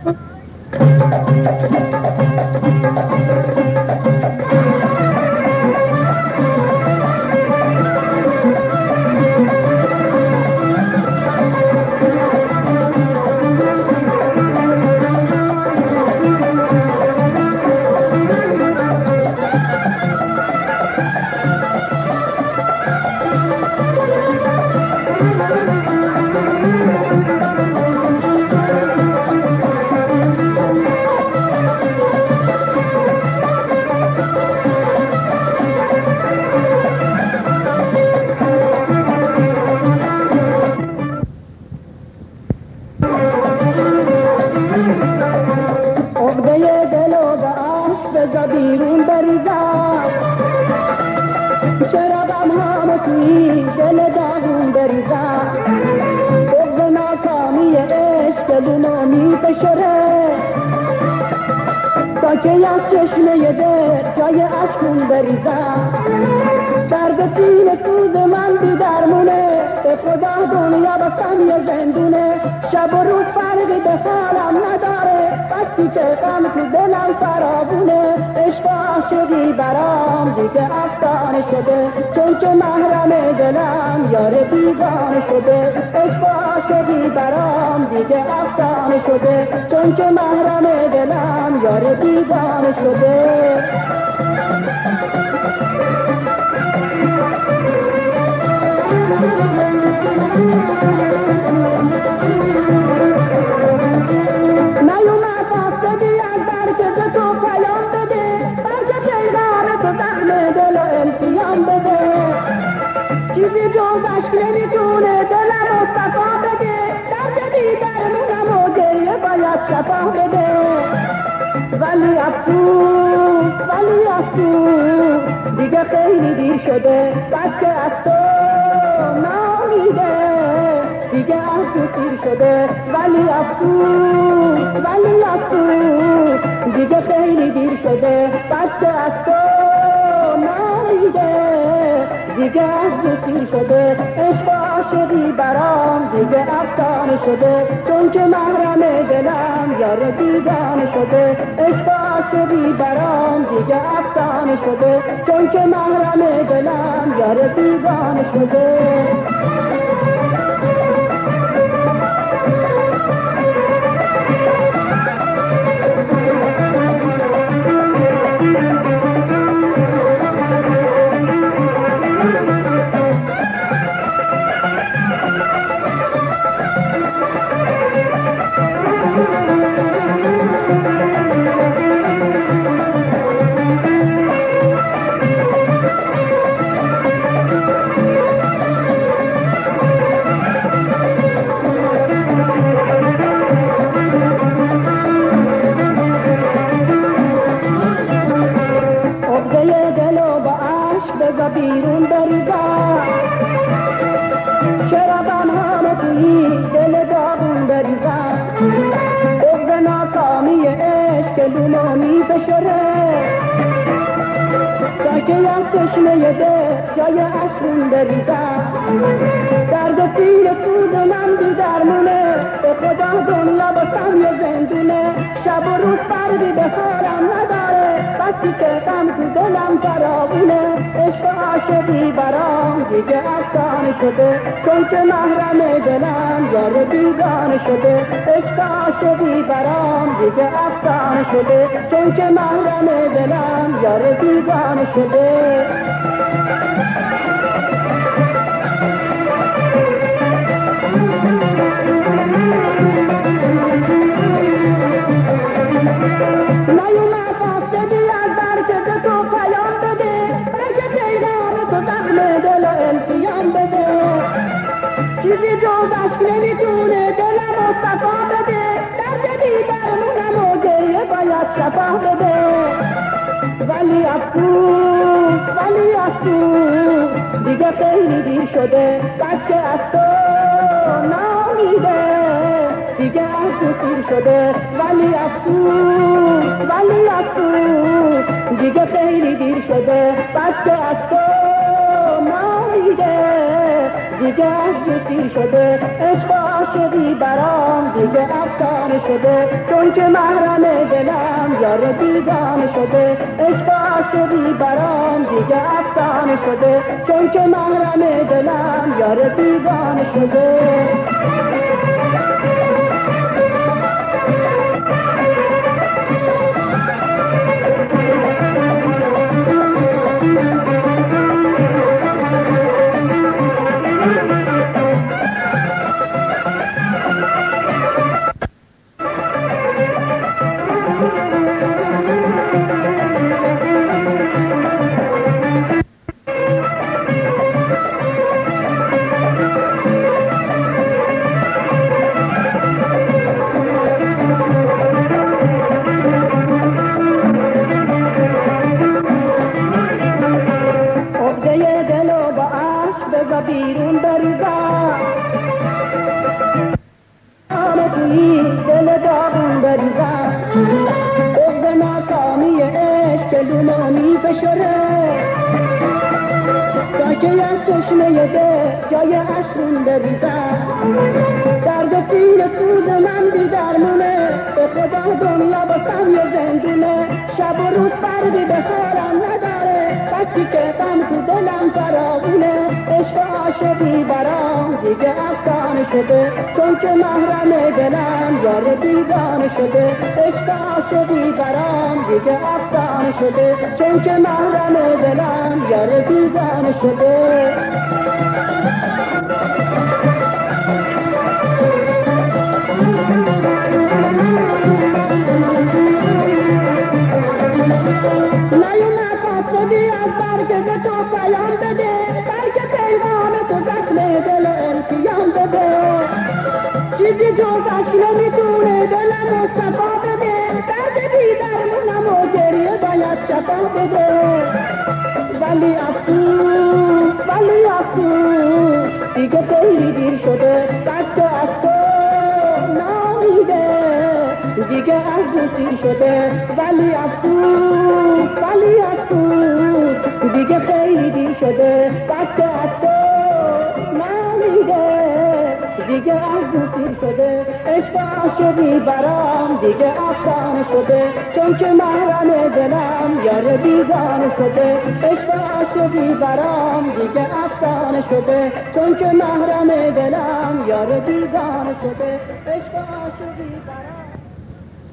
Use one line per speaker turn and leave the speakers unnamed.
بیرون بریزم چرا غمهام توی دل داغون بریزم بغض ناکامی عشق دلونو میفشره تا که از چشمه دل جای اشکون بریزم درد سینه سوز من بی درمونه به خدا دنیا بستم یه زندونه شب و روز فرقی به حالم نداره وقتی که غم تو دلم فراوونه عشق عاشقی برام دیگه افسانه شده چون که محرم دلم یار بیگانه شده عشق عاشقی برام دیگه افسانه شده چون که محرم دلم یار بیگانه شده نیومد خواستگی از درکت تو پیام بده بلکه پیغام تو زخم دل و التیام بده چیزی جز عشق نمیتونه دلم رو صفا بده درد دیگرمونم و گریه باید شفا بده ولی افسوس دیگه خیلی دیر شده بس که از تو نامیده دیگه از تو تیر شده ولی افسوس دیگه خیلی دیر شده بس که از تو نامیده دیگه از تو تیر شده عشق عاشقی برام دیگه افسانه شده چون که محرم دلم یار بیگانه شده عشق عاشقی برام دیگه افسانه شده چون که محرم دلم یار بیگانه شده بیرون بریزم چرا غمهام توی دل داغون بریزم بغض ناکامی عشق دلونو میفشره تا که از چشمه دل جای اشکون بریزم درد سیر سوز من بی درمونه به خدا دنیا بستم یه زندونه شب و روز فرقی به حالم نداره بسی که غم تو دلم فراوونه عشق عاشقی برام دیگه افسانه شده چون که محرم دلم یار بیگانه شده عشق عاشقی برام دیگه افسانه شده چون که محرم دلم یار بیگانه شده نیومد خواستگی از درکت تو پیام بده بلکه پیغام تو زخم دل و التیام بده چیزی جز عشق نمیتونه دلم رو صفا بده درد دیگرمونم و گریه باید شفا بده ولی افسوس دیگه خیلی دیر شده بس که از تو نامیده دیگه از تو تیر شده ولی افسوس دیگه خیلی دیر شده بس که از تو نامیده دیگه عزیزی شده، عشق و عاشقی برام دیگه افسانه شده، چون که محرم دلم یار بیگانه شده، عشق و عاشقی برام دیگه افسانه شده، چون که محرم دلم یار بیگانه شده. بیرون بریزم آن توی دل داغون بریزم، بغض ناکامی عشق که لونانی بشره، تا که از چشمه دل جای اشکون بریزم، درد سینه سوز من بی درمونه، به خدا دنیا باسم یه زندونه، شب و روز فردی به کارم نداره، بچی که غم تو دلم فراوونه، عشق و عاشقی برام دیگه افسانه شده، چون که محرم دلم یار بیگانه شده، عشق و عاشقی برام دیگه افسانه شده، چون که محرم دلم یار بیگانه شده. نیومد خواستگی از برگ تو پیام بده، بلکه پیغام تو زخم دل التیام بده، چیزی جز عشق نمیتونه دلم صفا بده، درد بیدرمونم و گریه باید شفا بده، ولی افسوس ولی افسوس دیگه خیلی دیر شده، بچه از تو نامیده دیگه از دیر شده، ولی افسوس ولی افسوس دیگه خیلی دیر شده، بچه از تو نامیده دیگه از دیر شده، عشق و عاشقی برام دیگه افسانه شده، چون که محرم دلم یار بیگانه شده، عشق و عاشقی برام دیگه افسانه شده، چون که محرم دلم یار بیگانه شده، عشق و عاشقی برام